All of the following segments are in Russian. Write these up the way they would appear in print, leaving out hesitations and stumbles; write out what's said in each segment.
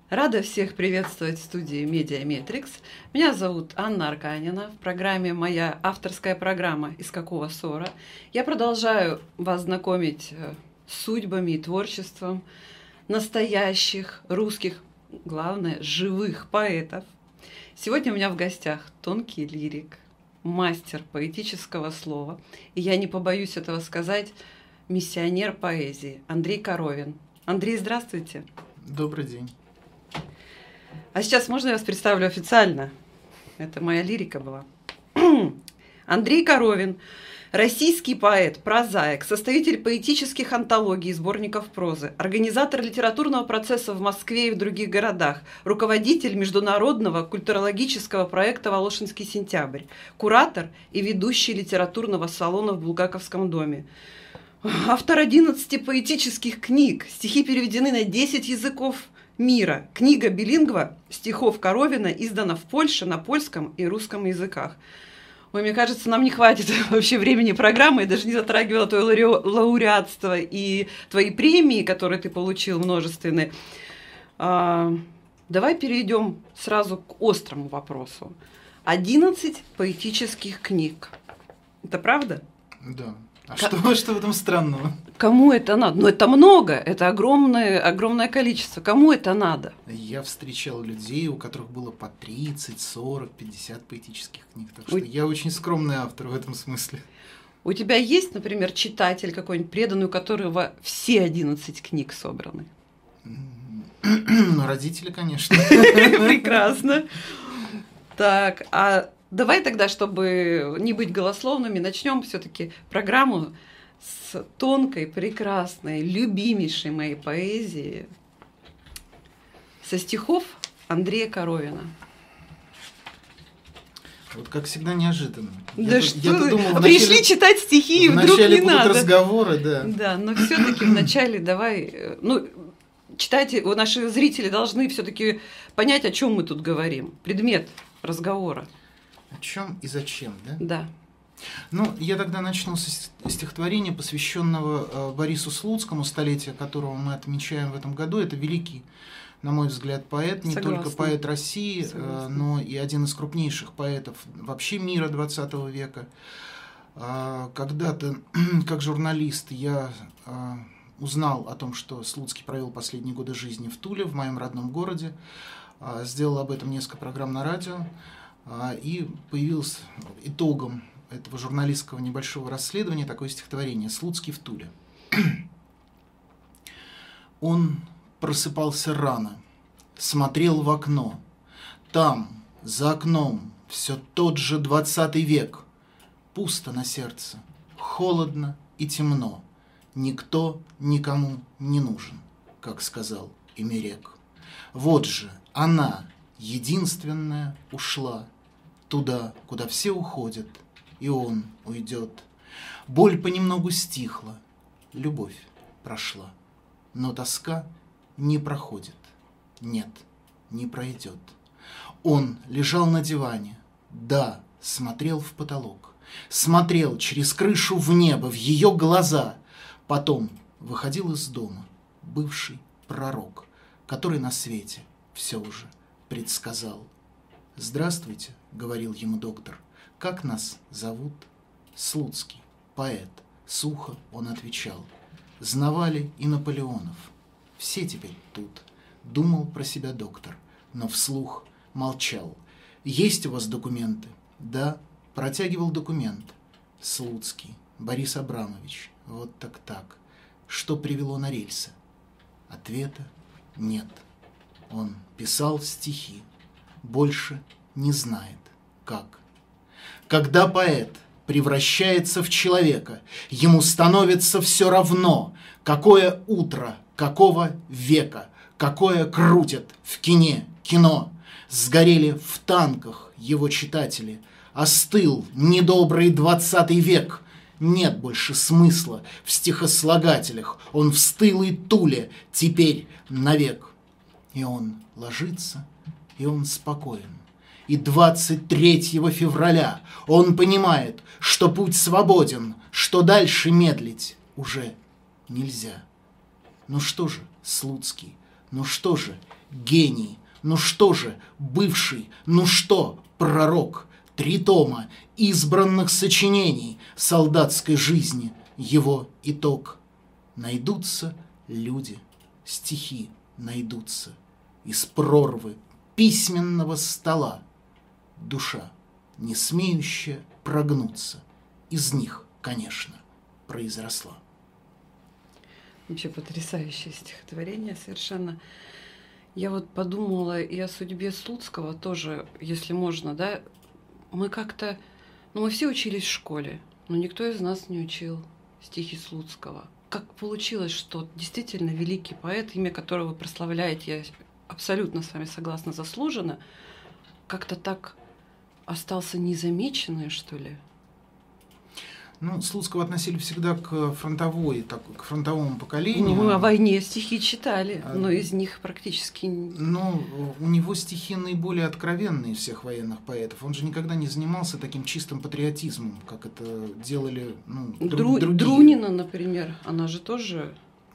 Рада всех приветствовать в студии Медиаметрикс. Меня зовут Анна Арканина. В программе моя авторская программа «Из какого ссора». Я продолжаю вас знакомить с судьбами и творчеством настоящих русских, главное, живых поэтов. Сегодня у меня в гостях тонкий лирик, мастер поэтического слова, и я не побоюсь этого сказать, миссионер поэзии Андрей Коровин. Андрей, здравствуйте. Добрый день. А сейчас можно я вас представлю официально? Это моя лирика была. Андрей Коровин, российский поэт, прозаик, составитель поэтических антологий и сборников прозы, организатор литературного процесса в Москве и в других городах, руководитель международного культурологического проекта «Волошинский сентябрь», куратор и ведущий литературного салона в Булгаковском доме. Автор 11 поэтических книг, стихи переведены на 10 языков мира. Книга билингва стихов Коровина издана в Польше на польском и русском языках. Ой, мне кажется, нам не хватит вообще времени программы. Я даже не затрагивала твое лауреатство и твои премии, которые ты получил, множественные. Давай перейдем сразу к острому вопросу. 11 поэтических книг. Это правда? Да. А что в этом странного? Кому это надо? Ну, это много, это огромное количество. Кому это надо? Я встречал людей, у которых было по 30, 40, 50 поэтических книг. Так что я очень скромный автор в этом смысле. У тебя есть, например, читатель какой-нибудь преданный, у которого все 11 книг собраны? Ну, родители, конечно. Прекрасно. Так, а давай тогда, чтобы не быть голословными, начнем все-таки программу с тонкой, прекрасной, любимейшей моей поэзии, со стихов Андрея Коровина. Вот как всегда неожиданно. Да я думал, пришли читать стихи, и вдруг не надо. Разговоры, да. Да, но все-таки вначале давай, читайте, наши зрители должны все-таки понять, о чем мы тут говорим. Предмет разговора. О чем и зачем, да? Да. Ну, я тогда начну с стихотворения, посвященного Борису Слуцкому, столетие которого мы отмечаем в этом году. Это великий, на мой взгляд, поэт, не только поэт России, но и один из крупнейших поэтов вообще мира XX века. Когда-то, как журналист, я узнал о том, что Слуцкий провел последние годы жизни в Туле, в моем родном городе, сделал об этом несколько программ на радио, и появился итогом этого журналистского небольшого расследования такое стихотворение «Слуцкий в Туле». Он просыпался рано, смотрел в окно. Там, за окном, все тот же 20 век. Пусто на сердце, холодно и темно. Никто никому не нужен, как сказал Имерек. Вот же она, единственная, ушла туда, куда все уходят, и он уйдет. Боль понемногу стихла, любовь прошла, но тоска не проходит, нет, не пройдет. Он лежал на диване, да, смотрел в потолок, смотрел через крышу в небо, в ее глаза. Потом выходил из дома бывший пророк, который на свете все уже предсказал. «Здравствуйте», — говорил ему доктор, — «как нас зовут?» «Слуцкий, поэт», — сухо он отвечал. «Знавали и Наполеонов. Все теперь тут», — думал про себя доктор, но вслух молчал. «Есть у вас документы?» «Да», — протягивал документ. «Слуцкий, Борис Абрамович, вот так. Что привело на рельсы?» Ответа нет. Он писал стихи, больше не знает, как. Когда поэт превращается в человека, ему становится все равно, какое утро, какого века, какое крутят в кино. Сгорели в танках его читатели, остыл недобрый 20 век. Нет больше смысла в стихослагателях, он в стылой Туле теперь навек. И он ложится, и он спокоен. И 23 февраля он понимает, что путь свободен, что дальше медлить уже нельзя. Ну что же, Слуцкий, ну что же, гений. Ну что же, бывший, ну что, пророк, 3 тома избранных сочинений солдатской жизни, его итог. Найдутся люди, стихи найдутся из прорвы письменного стола. Душа, не смеющая прогнуться, из них, конечно, произросла. Вообще потрясающее стихотворение совершенно. Я вот подумала и о судьбе Слуцкого тоже, если можно, да. Мы как-то, мы все учились в школе, но никто из нас не учил стихи Слуцкого. Как получилось, что действительно великий поэт, имя которого вы прославляете, я абсолютно с вами согласна, заслуженно, как-то так остался незамеченным, что ли? Ну, Слуцкого относили всегда к фронтовому поколению. Мы о войне стихи читали, но из них практически... Ну, у него стихи наиболее откровенные из всех военных поэтов. Он же никогда не занимался таким чистым патриотизмом, как это делали другие. Друнина, например, она же тоже...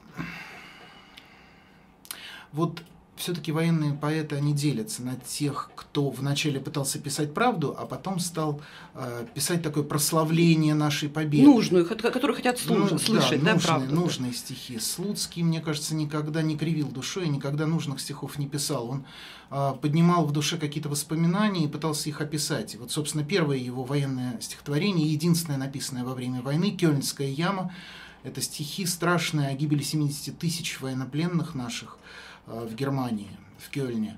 Вот все-таки военные поэты, они делятся на тех, кто вначале пытался писать правду, а потом стал писать такое прославление нашей победы. Нужную, которую хотят слышать, да, правду. Нужные стихи. Слуцкий, мне кажется, никогда не кривил душой, никогда нужных стихов не писал. Он поднимал в душе какие-то воспоминания и пытался их описать. И вот, собственно, первое его военное стихотворение, единственное написанное во время войны, «Кёльнская яма», это стихи страшные о гибели 70 тысяч военнопленных наших в Германии, в Кёльне.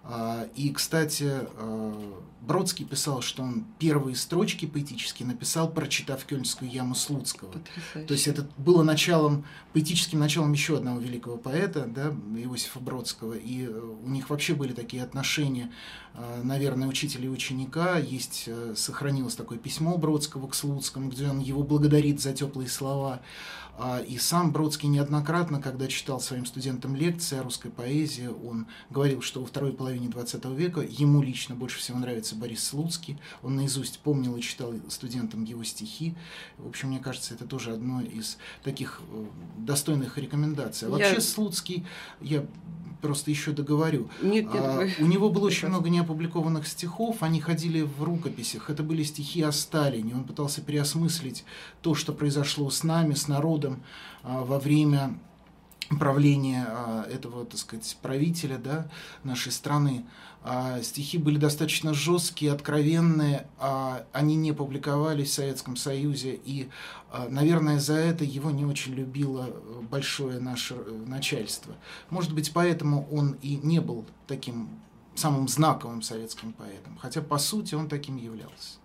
И, кстати, Бродский писал, что он первые строчки поэтические написал, прочитав «Кёльнскую яму» Слуцкого. Потрясающе. То есть это было поэтическим началом еще одного великого поэта, да, Иосифа Бродского. И у них вообще были такие отношения, наверное, учителя и ученика. Сохранилось такое письмо Бродского к Слуцкому, где он его благодарит за теплые слова. И сам Бродский неоднократно, когда читал своим студентам лекции о русской поэзии, он говорил, что во второй половине XX века ему лично больше всего нравится Борис Слуцкий. Он наизусть помнил и читал студентам его стихи. В общем, мне кажется, это тоже одно из таких достойных рекомендаций. А вообще Слуцкий, я просто еще договорю. У него было очень много неопубликованных стихов, они ходили в рукописях. Это были стихи о Сталине. Он пытался переосмыслить то, что произошло с нами, с народом во время правления этого, так сказать, правителя, да, нашей страны. Стихи были достаточно жесткие, откровенные, они не публиковались в Советском Союзе, и, наверное, за это его не очень любило большое наше начальство. Может быть, поэтому он и не был таким самым знаковым советским поэтом, хотя, по сути, он таким являлся.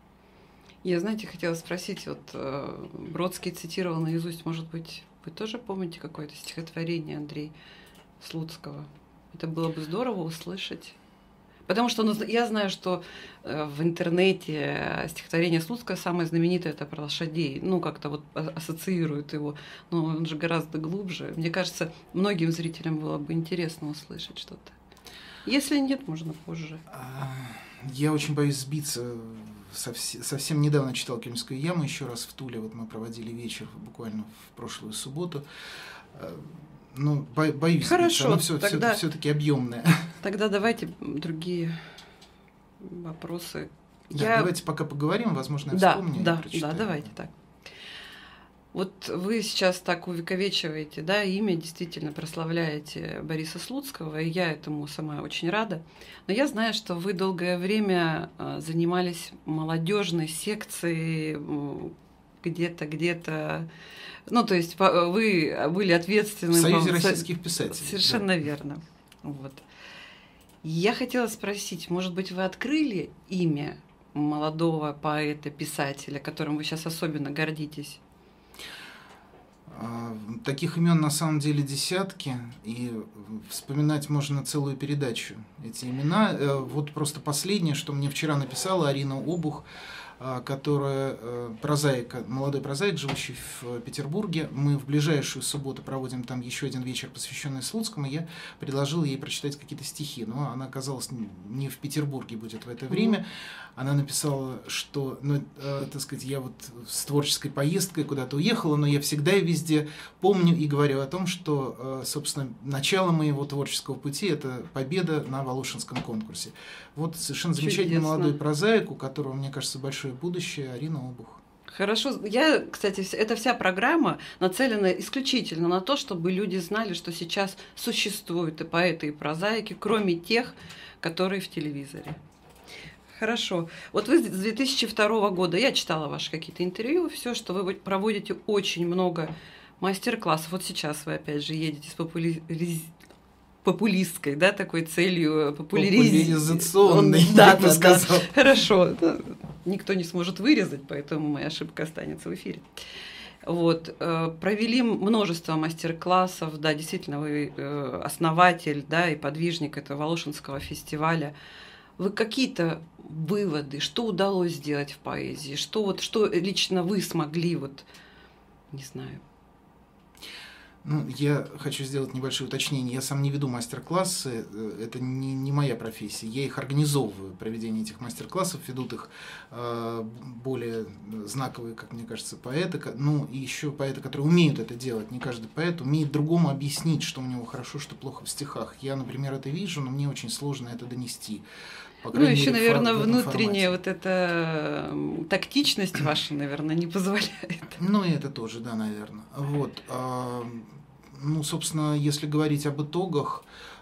Я, знаете, хотела спросить, вот Бродский цитировал наизусть, может быть, вы тоже помните какое-то стихотворение, Андрей, Слуцкого? Это было бы здорово услышать. Потому что я знаю, что в интернете стихотворение Слуцкого самое знаменитое — это про лошадей. Ну, как-то вот ассоциируют его. Но он же гораздо глубже. Мне кажется, многим зрителям было бы интересно услышать что-то. Если нет, можно позже. Я очень боюсь сбиться. Совсем недавно читал «Кёльнскую яму» еще раз в Туле. Вот мы проводили вечер буквально в прошлую субботу. Ну, боюсь. Хорошо, оно все-таки объемное. Тогда давайте другие вопросы. Да, давайте пока поговорим, возможно, я вспомню. Да, давайте так. Вот вы сейчас так увековечиваете, да, имя, действительно прославляете Бориса Слуцкого, и я этому сама очень рада. Но я знаю, что вы долгое время занимались молодежной секцией где-то. Ну, то есть вы были ответственны... В Союзе российских писателей. Совершенно верно. Вот. Я хотела спросить, может быть, вы открыли имя молодого поэта, писателя, которым вы сейчас особенно гордитесь? Таких имен на самом деле десятки, и вспоминать можно целую передачу эти имена. Вот просто последнее, что мне вчера написала Арина Обух. которая прозаик, молодой прозаик, живущий в Петербурге. Мы в ближайшую субботу проводим там еще один вечер, посвященный Слуцкому. Я предложил ей прочитать какие-то стихи, но она оказалась не в Петербурге будет в это время. Она написала, что, так сказать, я вот с творческой поездкой куда-то уехала, но я всегда и везде помню и говорю о том, что, собственно, начало моего творческого пути – это победа на Волошинском конкурсе. Вот совершенно замечательный молодой прозаик, у которого, мне кажется, большое будущее, Арина Обух. Хорошо. Кстати, эта вся программа нацелена исключительно на то, чтобы люди знали, что сейчас существуют и поэты, и прозаики, кроме тех, которые в телевизоре. Хорошо. Вот вы с 2002 года, я читала ваши какие-то интервью, все, что вы проводите очень много мастер-классов. Вот сейчас вы опять же едете с популистской, да, такой целью популяризационной, да, сказал. Хорошо. Никто не сможет вырезать, поэтому моя ошибка останется в эфире. Вот, провели множество мастер-классов, да, действительно, вы основатель, да, и подвижник этого Волошинского фестиваля. Вы какие-то выводы, что удалось сделать в поэзии, что лично вы смогли, не знаю. Я хочу сделать небольшое уточнение. Я сам не веду мастер-классы, это не моя профессия. Я их организовываю, проведение этих мастер-классов, ведут их более знаковые, как мне кажется, поэты, и еще поэты, которые умеют это делать. Не каждый поэт умеет другому объяснить, что у него хорошо, что плохо в стихах. Я, например, это вижу, но мне очень сложно это донести. Еще, наверное, внутренняя вот эта тактичность ваша, наверное, не позволяет. И это тоже, да, наверное. Вот. Собственно, если говорить об итогах...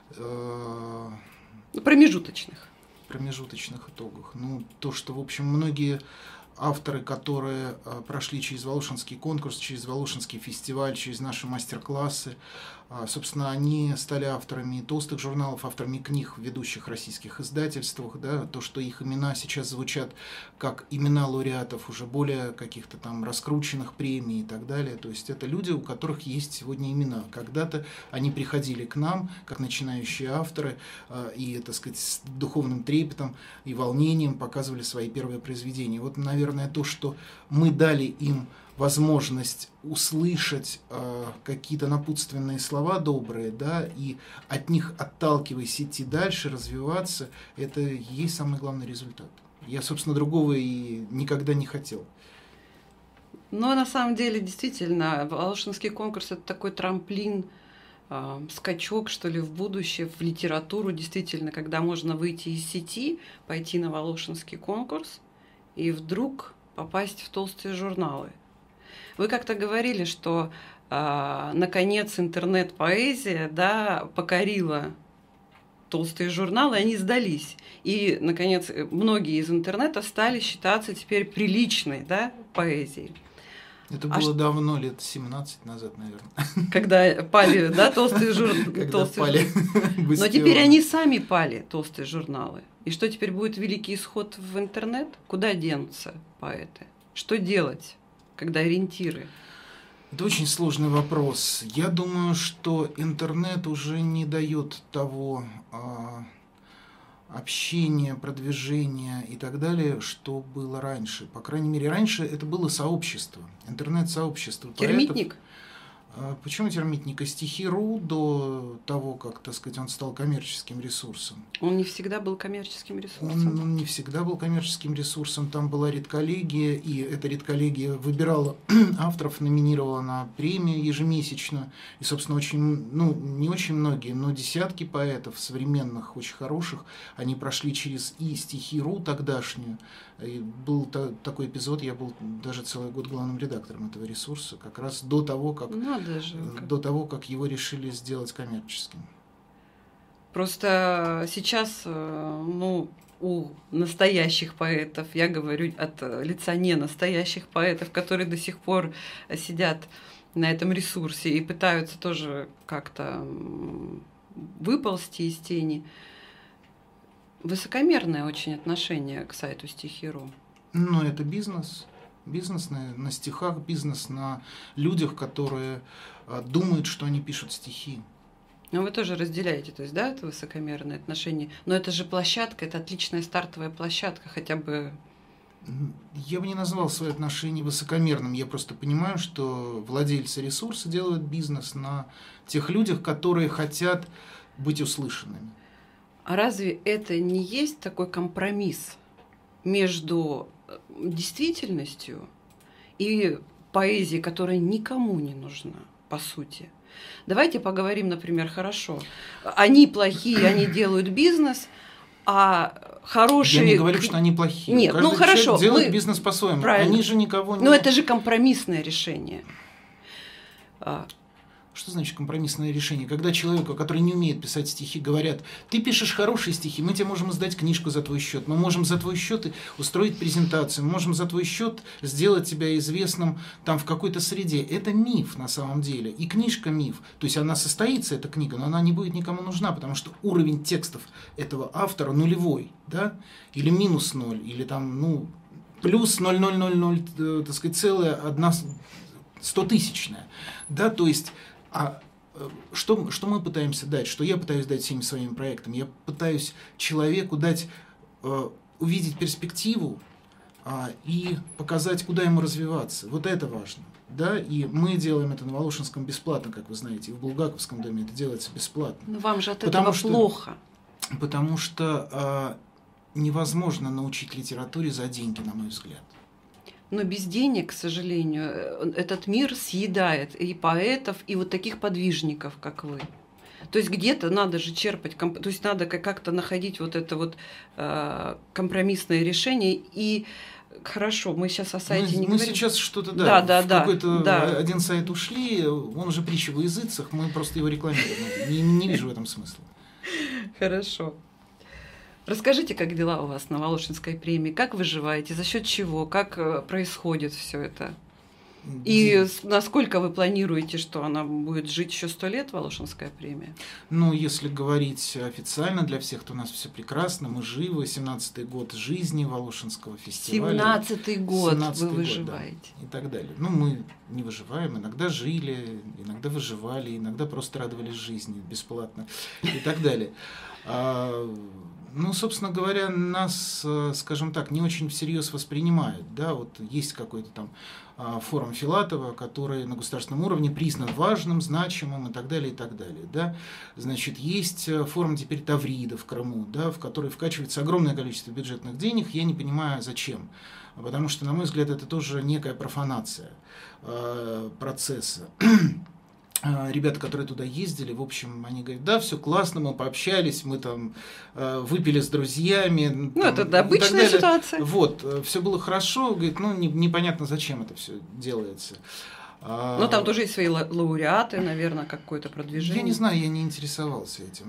Промежуточных итогах. То, что, в общем, многие авторы, которые прошли через Волошинский конкурс, через Волошинский фестиваль, через наши мастер-классы, собственно, они стали авторами толстых журналов, авторами книг в ведущих российских издательствах, да, то, что их имена сейчас звучат как имена лауреатов уже более каких-то там раскрученных премий и так далее, то есть это люди, у которых есть сегодня имена. Когда-то они приходили к нам, как начинающие авторы, и, так сказать, с духовным трепетом и волнением показывали свои первые произведения. Вот, наверное, то, что мы дали им возможность услышать какие-то напутственные слова добрые, да, и от них, отталкиваясь, идти дальше, развиваться, это и есть самый главный результат. Я, собственно, другого и никогда не хотел. Но на самом деле, действительно, Волошинский конкурс – это такой трамплин, скачок, что ли, в будущее, в литературу, действительно, когда можно выйти из сети, пойти на Волошинский конкурс и вдруг попасть в толстые журналы. Вы как-то говорили, что наконец интернет-поэзия, да, покорила толстые журналы, они сдались. И, наконец, многие из интернета стали считаться теперь приличной, да, поэзией. Это было давно, лет 17 назад, наверное. Когда пали, да, толстые журналы. Но теперь они сами пали, толстые журналы. И что теперь будет великий исход в интернет? Куда денутся поэты? Что делать, когда ориентиры? Это очень сложный вопрос. Я думаю, что интернет уже не дает того общения, продвижения и так далее, что было раньше. По крайней мере, раньше это было сообщество, интернет-сообщество. Термитник? Почему термитник? Стихи.ру до того, как, так сказать, он стал коммерческим ресурсом. Он не всегда был коммерческим ресурсом. Он не всегда был коммерческим ресурсом. Там была редколлегия, и эта редколлегия выбирала авторов, номинировала на премию ежемесячно. И, собственно, не очень многие, но десятки поэтов современных, очень хороших, они прошли через и стихи.ру тогдашнюю. И был такой эпизод, я был даже целый год главным редактором этого ресурса, как раз до того, как его решили сделать коммерческим. Просто сейчас, у настоящих поэтов, я говорю от лица не настоящих поэтов, которые до сих пор сидят на этом ресурсе и пытаются тоже как-то выползти из тени, высокомерное очень отношение к сайту Стихи.ру. Это бизнес. Бизнес на стихах, бизнес на людях, которые думают, что они пишут стихи. Но вы тоже разделяете, то есть, да, это высокомерное отношение. Но это же площадка, это отличная стартовая площадка, хотя бы Я бы не назвал свои отношения высокомерным. Я просто понимаю, что владельцы ресурса делают бизнес на тех людях, которые хотят быть услышанными. А разве это не есть такой компромисс между действительностью и поэзией, которая никому не нужна, по сути? Давайте поговорим, например, хорошо. Они плохие, они делают бизнес, а хорошие... Я не говорю, что они плохие. Нет, каждый хорошо. Делает бизнес по-своему. Правильно. Они же никого не... Но это же компромиссное решение. Что значит компромиссное решение? Когда человеку, который не умеет писать стихи, говорят: ты пишешь хорошие стихи, мы тебе можем издать книжку за твой счет, мы можем за твой счет устроить презентацию, мы можем за твой счет сделать тебя известным там в какой-то среде. Это миф на самом деле. И книжка миф. То есть она состоится, эта книга, но она не будет никому нужна, потому что уровень текстов этого автора нулевой, да? Или минус 0, или там, плюс 0,000, так сказать, целая одна стотысячная. Да, то есть... что мы пытаемся дать, что я пытаюсь дать всеми своими проектами? Я пытаюсь человеку дать, увидеть перспективу и показать, куда ему развиваться. Вот это важно. Да? И мы делаем это на Волошинском бесплатно, как вы знаете, и в Булгаковском доме это делается бесплатно. Но вам же от этого плохо. Потому что невозможно научить литературе за деньги, на мой взгляд. Но без денег, к сожалению, этот мир съедает и поэтов, и вот таких подвижников, как вы. То есть где-то надо же черпать, то есть надо как-то находить вот это вот компромиссное решение. И хорошо, мы сейчас о сайте не говорим. Мы сейчас что-то, какой-то один сайт ушли, он уже притча во языцах, мы просто его рекламируем. Не вижу в этом смысла. Хорошо. Расскажите, как дела у вас на Волошинской премии, как выживаете, за счет чего, как происходит все это? И насколько вы планируете, что она будет жить еще 100 лет, Волошинская премия? Если говорить официально для всех, то у нас все прекрасно, мы живы, 17-й год жизни Волошинского фестиваля. 17-й год вы выживаете. Да, и так далее. Мы не выживаем, иногда жили, иногда выживали, иногда просто радовались жизни бесплатно и так далее. Собственно говоря, нас, скажем так, не очень всерьез воспринимают. Да? Вот есть какой-то там форум Филатова, который на государственном уровне признан важным, значимым и так далее, и так далее. Да? Значит, есть форум теперь Таврида в Крыму, да, в который вкачивается огромное количество бюджетных денег. Я не понимаю, зачем. Потому что, на мой взгляд, это тоже некая профанация процесса. Ребята, которые туда ездили, в общем, они говорят: да, все классно, мы пообщались, мы там выпили с друзьями. Это обычная ситуация. Все было хорошо, говорит, непонятно, зачем это все делается. Но там тоже есть свои лауреаты, наверное, какое-то продвижение. Я не знаю, я не интересовался этим.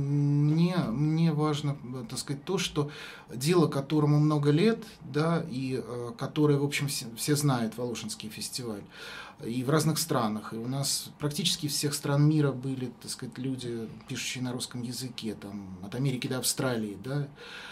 Мне важно, так сказать, то, что дело, которому много лет, да, и которое, в общем, все знают, Волошинский фестиваль, и в разных странах. И у нас практически всех стран мира были, так сказать, люди, пишущие на русском языке, там, от Америки до Австралии, да.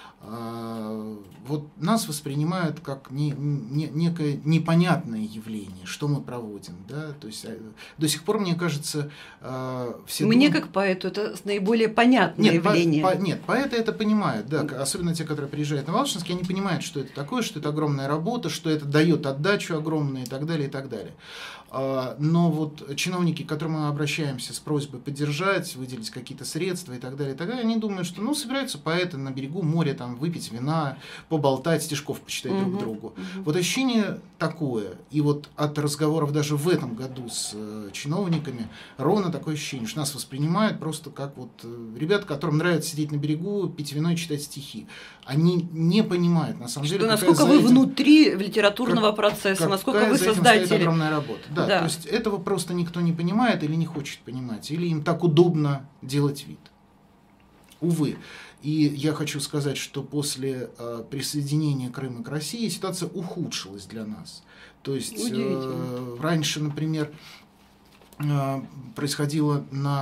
Вот нас воспринимают как некое непонятное явление, что мы проводим, да, то есть до сих пор, мне кажется, все... Мне как поэту это наиболее понятное явление. Поэты это понимают, да, особенно те, которые приезжают на Волошинский, они понимают, что это такое, что это огромная работа, что это дает отдачу огромную и так далее, и так далее. Но вот чиновники, к которым мы обращаемся с просьбой поддержать, выделить какие-то средства и так далее, они думают, что собираются поэты на берегу моря, там, выпить вина, поболтать, стишков почитать друг другу. Вот ощущение такое. И вот от разговоров даже в этом году с чиновниками ровно такое ощущение, что нас воспринимают просто как вот ребят, которым нравится сидеть на берегу, пить вино и читать стихи. Они не понимают, на самом деле, насколько вы внутри литературного процесса, насколько вы создатели. Огромная работа. Да, то есть этого просто никто не понимает или не хочет понимать, или им так удобно делать вид. Увы. И я хочу сказать, что после присоединения Крыма к России ситуация ухудшилась для нас. То есть раньше, например, происходило на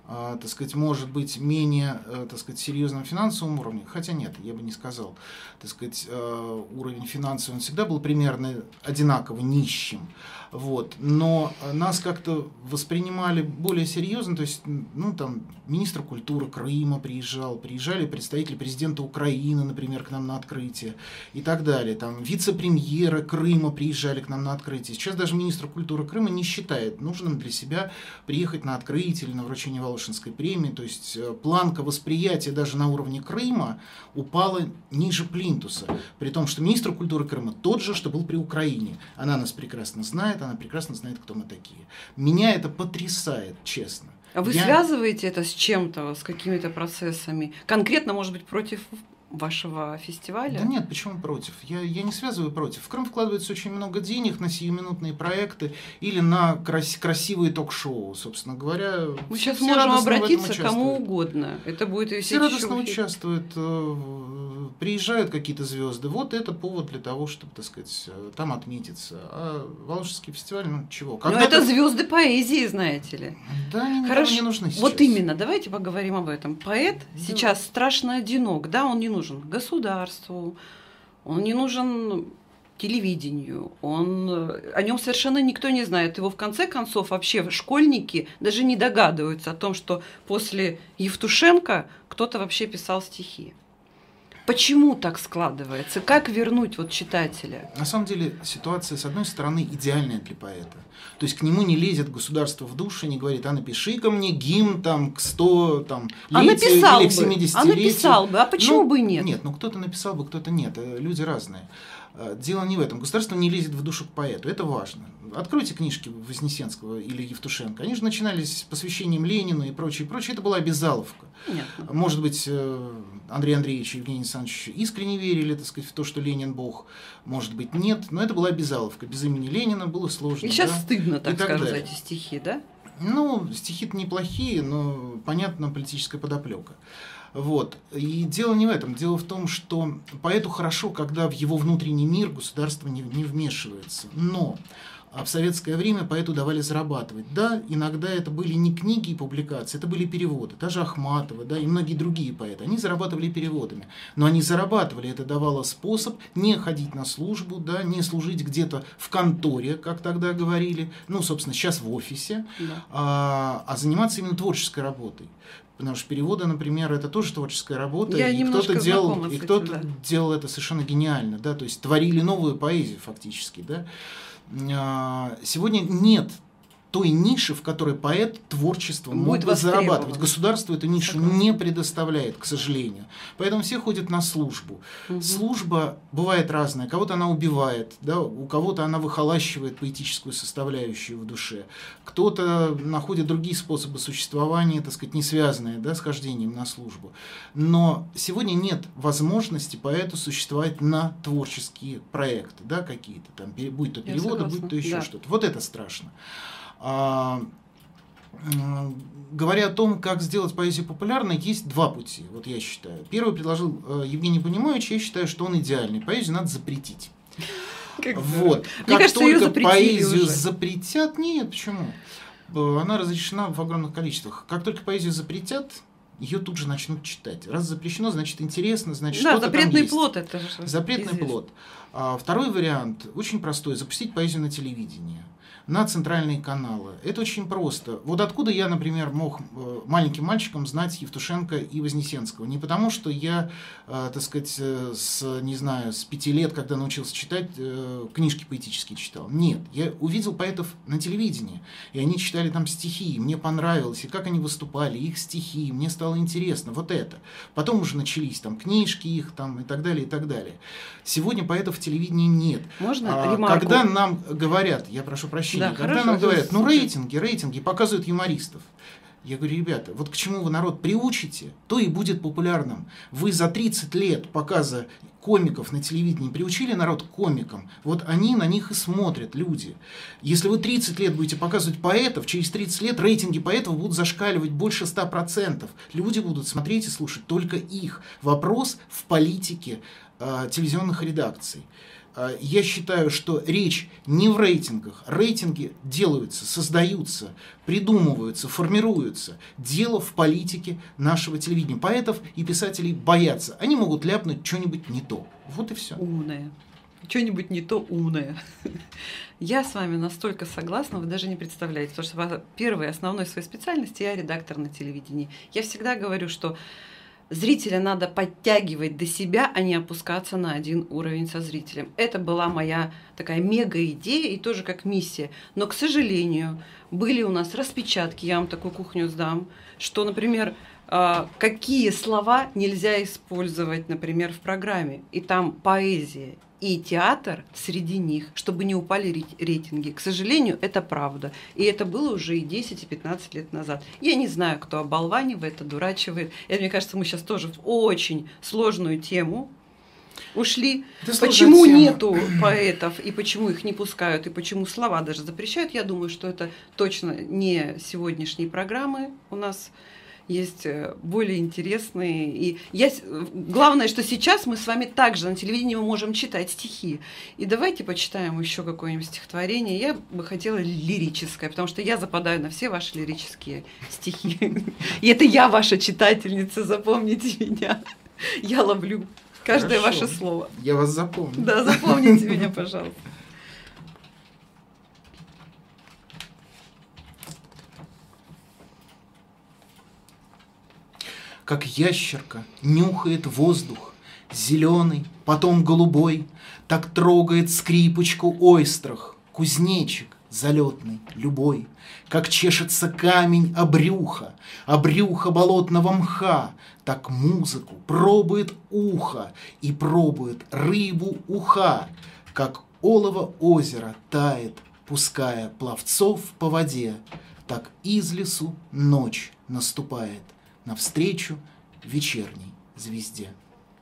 так сказать, может быть, менее, так сказать, серьезном финансовом уровне, хотя нет, я бы не сказал, так сказать, уровень финансовый, он всегда был примерно одинаково нищим, вот, но нас как-то воспринимали более серьезно, то есть, ну, там, министр культуры Крыма приезжали представители президента Украины, например, к нам на открытие и так далее, там, вице-премьеры Крыма приезжали к нам на открытие, сейчас даже министр культуры Крыма не считает нужным для себя приехать на открытие или на вручение Волошинской премии, то есть планка восприятия даже на уровне Крыма упала ниже плинтуса, при том, что министр культуры Крыма тот же, что был при Украине. Она нас прекрасно знает, она прекрасно знает, кто мы такие. Меня это потрясает, честно. А вы связываете это с чем-то, с какими-то процессами? Конкретно, может быть, против вашего фестиваля? Да нет, почему против? Я не связываю против. В Крым вкладывается очень много денег на сиюминутные проекты или на красивые ток-шоу, собственно говоря. Мы сейчас можем обратиться к кому угодно. Это будет все радостно участвуют, приезжают какие-то звезды. Вот это повод для того, чтобы, так сказать, там отметиться. А Волжский фестиваль, ну чего? Но это звезды поэзии, знаете ли. Да, они никому не нужны сейчас. Вот именно, давайте поговорим об этом. Поэт сейчас страшно одинок, да, он не нужен государству, он не нужен телевидению, о нем совершенно никто не знает. Его в конце концов вообще школьники даже не догадываются о том, что после Евтушенко кто-то вообще писал стихи. Почему так складывается? Как вернуть вот читателя? На самом деле ситуация, с одной стороны, идеальная для поэта. То есть к нему не лезет государство в душу, не говорит, а напиши-ка мне гимн там, к 100 там, летию или к 70-летию. А написал бы, а почему бы нет? Нет, ну кто-то написал бы, кто-то нет. Люди разные. Дело не в этом. Государство не лезет в душу к поэту. Это важно. Откройте книжки Вознесенского или Евтушенко. Они же начинались с посвящением Ленину и прочее, прочее. Это была обязаловка. Понятно. Может быть, Андрей Андреевич и Евгений Александрович искренне верили, так сказать, в то, что Ленин Бог. Может быть, нет. Но это была обязаловка. Без имени Ленина было сложно. И сейчас да? стыдно, так скажем, за эти стихи, да? Ну, стихи-то неплохие, но, понятно, политическая подоплека. Вот. И дело не в этом. Дело в том, что поэту хорошо, когда в его внутренний мир государство не вмешивается. Но в советское время поэту давали зарабатывать. Да, иногда это были не книги и публикации, это были переводы. Даже Ахматова, да, и многие другие поэты. Они зарабатывали переводами. Но они зарабатывали, это давало способ не ходить на службу, да, не служить где-то в конторе, как тогда говорили, ну, собственно, сейчас в офисе, да. а заниматься именно творческой работой. Потому что переводы, например, это тоже творческая работа, и кто-то делал это совершенно гениально, да, то есть творили новую поэзию фактически, да. Сегодня нет той ниши, в которой поэт творчеством мог бы зарабатывать. Государство эту нишу не предоставляет, к сожалению. Поэтому все ходят на службу. Служба бывает разная. Кого-то она убивает, да, у кого-то она выхолащивает поэтическую составляющую в душе. Кто-то находит другие способы существования, так сказать, не связанные, да, с хождением на службу. Но сегодня нет возможности поэту существовать на творческие проекты, да, какие-то там, будь то переводы, будь то еще что-то. Вот это страшно. Говоря о том, как сделать поэзию популярной, есть два пути, вот я считаю. Первый предложил Евгений Бонимович, я считаю, что он идеальный. Поэзию надо запретить. Вот. Как только поэзию запретят, нет, почему? Она разрешена в огромных количествах. Как только поэзию запретят, ее тут же начнут читать. Раз запрещено, значит интересно, значит что-то там есть. Запретный плод это же. Запретный плод. Второй вариант очень простой: запустить поэзию на телевидении, на центральные каналы. Это очень просто. Вот откуда я, например, мог маленьким мальчиком знать Евтушенко и Вознесенского? Не потому, что я, так сказать, с 5 лет, когда научился читать, книжки поэтические читал. Нет, я увидел поэтов на телевидении, и они читали там стихи, и мне понравилось, и как они выступали, их стихи, и мне стало интересно, вот это. Потом уже начались там книжки их, там, и так далее, и так далее. Сегодня поэтов в телевидении нет. Можно ремарку? Когда нам говорят, я прошу прощения, да, когда нам говорят, рейтинги показывают юмористов. Я говорю, ребята, вот к чему вы народ приучите, то и будет популярным. Вы за 30 лет показа комиков на телевидении приучили народ к комикам, вот они на них и смотрят, люди. Если вы 30 лет будете показывать поэтов, через 30 лет рейтинги поэтов будут зашкаливать больше 100%. Люди будут смотреть и слушать только их. Вопрос в политике телевизионных редакций. Я считаю, что речь не в рейтингах. Рейтинги делаются, создаются, придумываются, формируются. Дело в политике нашего телевидения. Поэтов и писателей боятся. Они могут ляпнуть что-нибудь не то. Вот и все. Умное. Что-нибудь не то умное. Я с вами настолько согласна, вы даже не представляете. Потому что по первой основной своей специальности я редактор на телевидении. Я всегда говорю, что зрителя надо подтягивать до себя, а не опускаться на один уровень со зрителем. Это была моя такая мега-идея и тоже как миссия. Но, к сожалению, были у нас распечатки, я вам такую кухню сдам, что, например, какие слова нельзя использовать, например, в программе. И там поэзия и театр среди них, чтобы не упали рейтинги. К сожалению, это правда. И это было уже и 10, и 15 лет назад. Я не знаю, кто оболванивает, одурачивает. И мне кажется, мы сейчас тоже в очень сложную тему ушли. Почему нету поэтов, и почему их не пускают, и почему слова даже запрещают, я думаю, что это точно не сегодняшние программы у нас. Есть более интересные. И главное, что сейчас мы с вами также на телевидении мы можем читать стихи. И давайте почитаем еще какое-нибудь стихотворение. Я бы хотела лирическое, потому что я западаю на все ваши лирические стихи. И это я ваша читательница, запомните меня. Я ловлю каждое ваше слово. Я вас запомню. Да, запомните меня, пожалуйста. Как ящерка нюхает воздух, зеленый, потом голубой, так трогает скрипочку ойстрах, кузнечик залетный, любой, как чешется камень о брюхо болотного мха, так музыку пробует ухо и пробует рыбу уха, как олово озеро тает, пуская пловцов по воде, так из лесу ночь наступает навстречу вечерней звезде.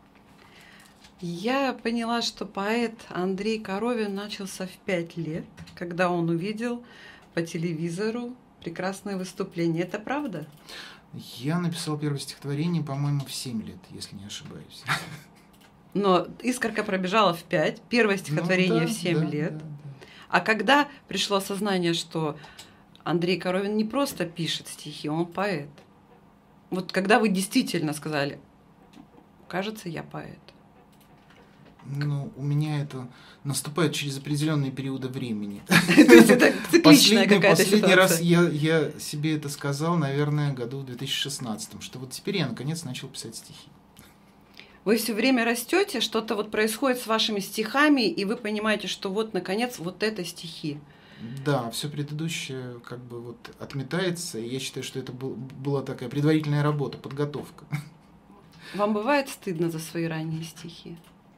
Я поняла, что поэт Андрей Коровин начался в 5 лет, когда он увидел по телевизору прекрасное выступление. Это правда? Я написал первое стихотворение, по-моему, в 7 лет, если не ошибаюсь. Но искорка пробежала в 5, первое стихотворение в 7 лет. Да. А когда пришло осознание, что Андрей Коровин не просто пишет стихи, он поэт? Вот когда вы действительно сказали, кажется, я поэт. Ну, у меня это наступает через определенные периоды времени. То есть это цикличная какая-то ситуация. Последний раз я себе это сказал, наверное, году в 2016, что вот теперь я наконец начал писать стихи. Вы все время растете, что-то вот происходит с вашими стихами, и вы понимаете, что вот, наконец, вот это стихи. Да, все предыдущее как бы вот отметается, и я считаю, что это была такая предварительная работа, подготовка. Вам бывает стыдно за свои ранние стихи?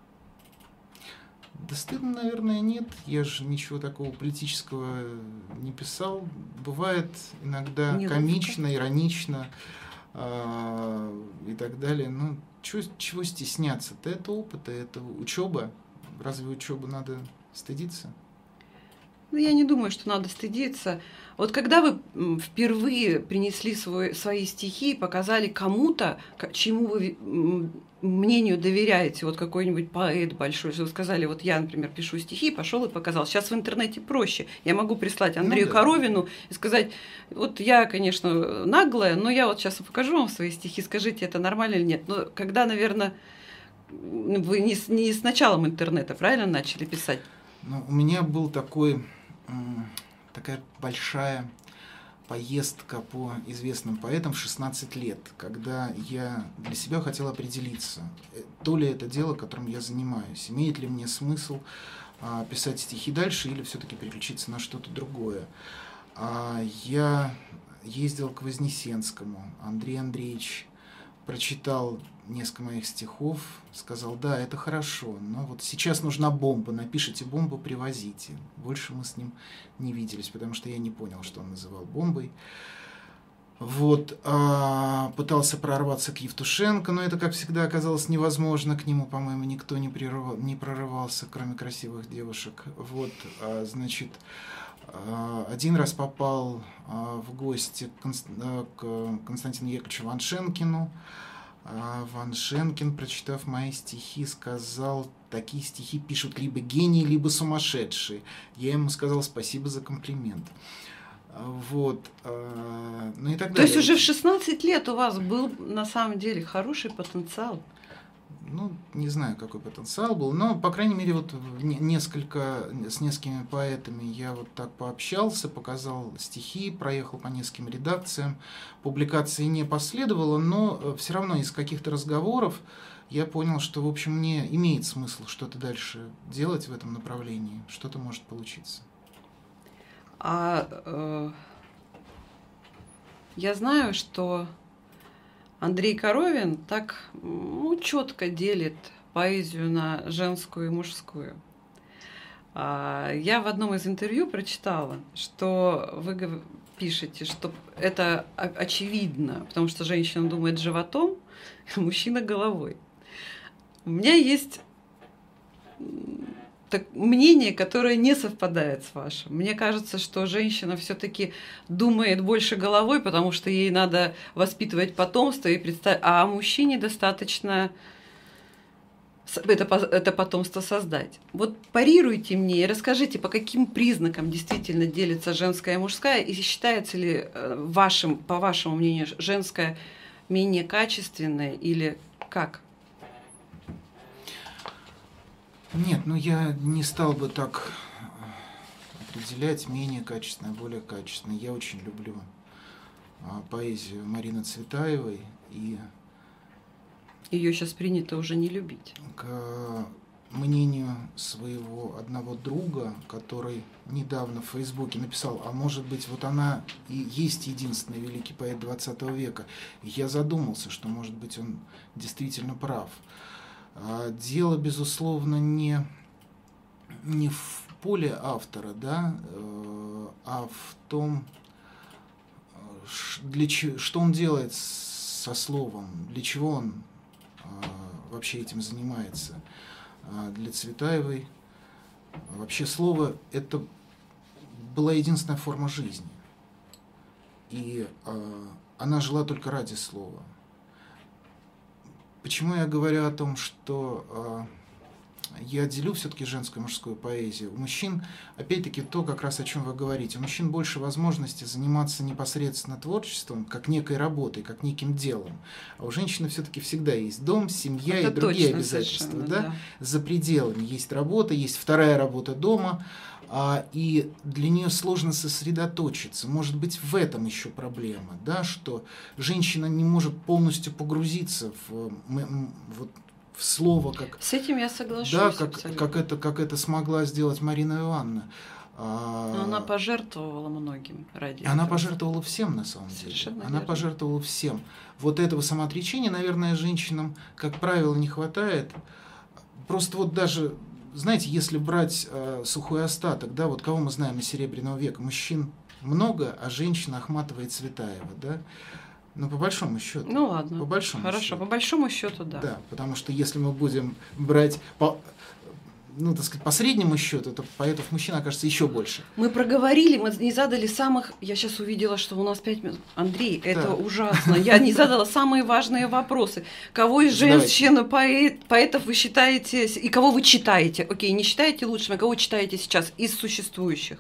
Да стыдно, наверное, нет. Я же ничего такого политического не писал. Бывает иногда комично, иронично и так далее. Ну, чего стесняться-то? Это опыт, это учеба. Разве учебу надо стыдиться? Ну, я не думаю, что надо стыдиться. Вот когда вы впервые принесли свои стихи и показали кому-то, чему вы мнению доверяете, вот какой-нибудь поэт большой, что вы сказали, вот я, например, пишу стихи, пошел и показал. Сейчас в интернете проще. Я могу прислать Андрею Коровину и сказать, вот я, конечно, наглая, но я вот сейчас покажу вам свои стихи, скажите, это нормально или нет. Но когда, наверное, вы не с началом интернета, правильно, начали писать? Ну, у меня был такая большая поездка по известным поэтам в 16 лет, когда я для себя хотел определиться, то ли это дело, которым я занимаюсь, имеет ли мне смысл писать стихи дальше или все-таки переключиться на что-то другое. Я ездил к Вознесенскому, Андрей Андреевич прочитал несколько моих стихов, сказал, да, это хорошо, но вот сейчас нужна бомба, напишите бомбу, привозите. Больше мы с ним не виделись, потому что я не понял, что он называл бомбой. Вот, пытался прорваться к Евтушенко, но это, как всегда, оказалось невозможно, к нему, по-моему, никто не прорывался, кроме красивых девушек. Вот, значит, один раз попал в гости к Константину Яковлевичу Ваншенкину, А Ван Шенкин, прочитав мои стихи, сказал: такие стихи пишут либо гении, либо сумасшедшие. Я ему сказал: спасибо за комплимент. Вот. Ну и так далее. То есть уже в 16 лет у вас был на самом деле хороший потенциал? Ну, не знаю, какой потенциал был, но, по крайней мере, вот с несколькими поэтами я вот так пообщался, показал стихи, проехал по нескольким редакциям. Публикации не последовало, но все равно из каких-то разговоров я понял, что, в общем, мне имеет смысл что-то дальше делать в этом направлении, что-то может получиться. Я знаю, что Андрей Коровин так четко делит поэзию на женскую и мужскую. Я в одном из интервью прочитала, что вы пишете, что это очевидно, потому что женщина думает животом, а мужчина головой. У меня есть мнение, которое не совпадает с вашим. Мне кажется, что женщина все-таки думает больше головой, потому что ей надо воспитывать потомство и а мужчине достаточно это потомство создать. Вот парируйте мне и расскажите, по каким признакам действительно делится женская и мужская, и считается ли по вашему мнению, женская менее качественная или как? Нет, ну я не стал бы так определять менее качественное, более качественное. Я очень люблю поэзию Марины Цветаевой, и ее сейчас принято уже не любить. К мнению своего одного друга, который недавно в Фейсбуке написал: а может быть, вот она и есть единственный великий поэт 20 века. И я задумался, что, может быть, он действительно прав. Дело, безусловно, не в поле автора, да, а в том, что он делает со словом, для чего он вообще этим занимается. Для Цветаевой вообще слово – это была единственная форма жизни. И она жила только ради слова. Почему я говорю о том, что я делю все-таки женскую и мужскую поэзию? У мужчин, опять-таки, то, как раз о чем вы говорите, у мужчин больше возможности заниматься непосредственно творчеством, как некой работой, как неким делом. А у женщины все-таки всегда есть дом, семья и другие обязательства. Да? За пределами есть работа, есть вторая работа дома, и для нее сложно сосредоточиться. Может быть, в этом еще проблема, да, что женщина не может полностью погрузиться в слово, как... С этим я соглашусь. Да, как это смогла сделать Марина Ивановна. Но она пожертвовала многим ради Она этого. пожертвовала всем, на самом деле. Совершенно Она верно. пожертвовала всем. Вот этого самоотречения, наверное, женщинам, как правило, не хватает. Просто вот даже... Знаете, если брать сухой остаток, да, вот кого мы знаем из Серебряного века, мужчин много, а женщина Ахматова и Цветаева, да, ну, по большому счету. Ну, ладно. По большому Хорошо, счету. по большому счету, да. Да, потому что если мы будем брать ну, так сказать, по среднему счету, то поэтов мужчин окажется еще больше. Мы проговорили, мы не задали самых... Я сейчас увидела, что у нас 5 минут. Андрей, это Да. ужасно. Я не задала самые важные вопросы. Кого из женщин поэтов вы считаете... И кого вы читаете? Окей, не считаете лучшим, а кого читаете сейчас из существующих?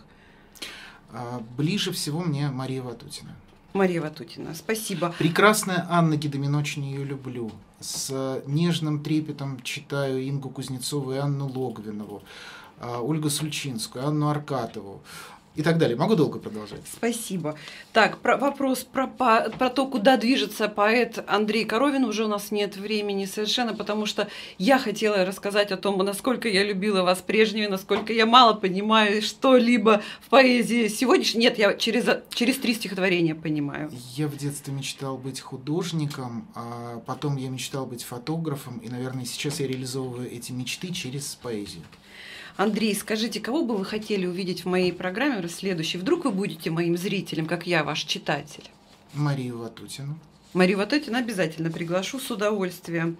Ближе всего мне Мария Ватутина. Мария Ватутина, спасибо. Прекрасная Анна Гедомин, очень ее люблю. С нежным трепетом читаю Ингу Кузнецову и Анну Логвинову, Ольгу Сульчинскую, Анну Аркатову и так далее. Могу долго продолжать. Спасибо. Так, вопрос про то, куда движется поэт Андрей Коровин, уже у нас нет времени совершенно, потому что я хотела рассказать о том, насколько я любила вас прежнего, насколько я мало понимаю что-либо в поэзии сегодняшней. Нет, я через 3 стихотворения понимаю. Я в детстве мечтал быть художником, а потом я мечтал быть фотографом, и, наверное, сейчас я реализовываю эти мечты через поэзию. Андрей, скажите, кого бы вы хотели увидеть в моей программе следующей? Вдруг вы будете моим зрителем, как я, ваш читатель? Марию Ватутину. Марию Ватутину обязательно приглашу с удовольствием.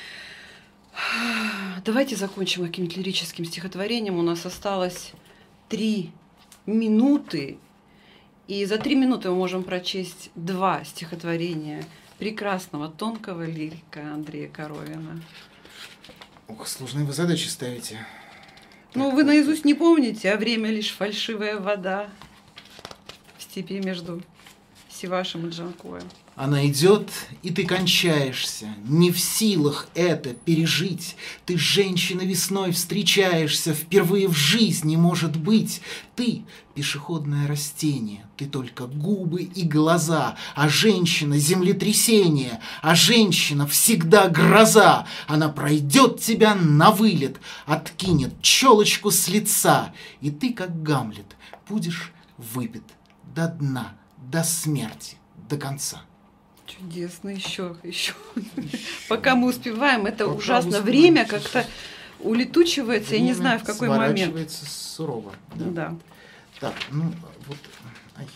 Давайте закончим каким-нибудь лирическим стихотворением. У нас осталось 3 минуты. И за 3 минуты мы можем прочесть 2 стихотворения прекрасного, тонкого лирика Андрея Коровина. Ох, сложные вы задачи ставите. Ну, вы наизусть не помните, а время лишь фальшивая вода в степи между Севашем и Джанкоем. Она идет, и ты кончаешься, не в силах это пережить. Ты с женщиной весной встречаешься, впервые в жизни, может быть. Ты – пешеходное растение, ты только губы и глаза, а женщина – землетрясение, а женщина всегда гроза. Она пройдет тебя на вылет, откинет челочку с лица, и ты, как Гамлет, будешь выпит до дна, до смерти, до конца. Чудесно, еще. Пока мы успеваем, это ужасно. Время как-то улетучивается, я не знаю, в какой момент. Сворачивается сурово. Да. Так, ну вот. Ай.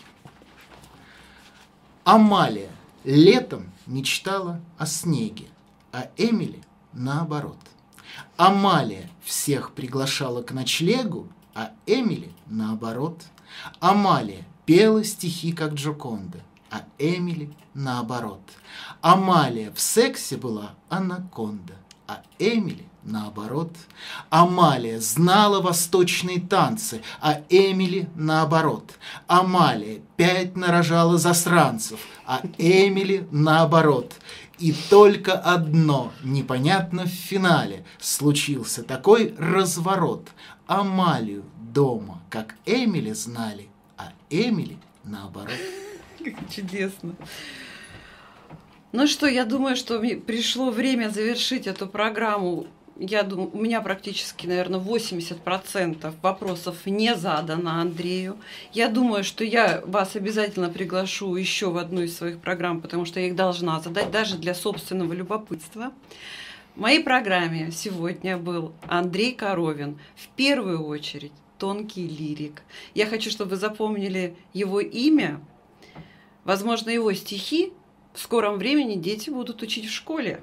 Амалия летом мечтала о снеге, а Эмили наоборот. Амалия всех приглашала к ночлегу, а Эмили наоборот. Амалия пела стихи, как Джоконда, а Эмили наоборот. Амалия в сексе была анаконда, а Эмили наоборот. Амалия знала восточные танцы, а Эмили наоборот. Амалия 5 нарожала засранцев, а Эмили наоборот. И только одно непонятно в финале. Случился такой разворот. Амалию дома, как Эмили, знали, а Эмили наоборот. Чудесно. Ну что, я думаю, что пришло время завершить эту программу. Я думаю, у меня практически, наверное, 80% вопросов не задано Андрею. Я думаю, что я вас обязательно приглашу еще в одну из своих программ, потому что я их должна задать, даже для собственного любопытства. В моей программе сегодня был Андрей Коровин. В первую очередь тонкий лирик. Я хочу, чтобы вы запомнили его имя. Возможно, его стихи в скором времени дети будут учить в школе.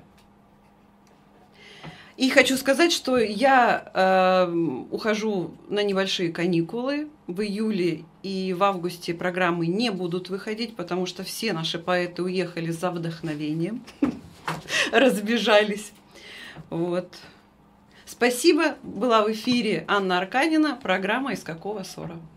И хочу сказать, что я ухожу на небольшие каникулы. В июле и в августе программы не будут выходить, потому что все наши поэты уехали за вдохновением, разбежались. Вот. Спасибо. Была в эфире Анна Арканина, программа «Из какого ссора».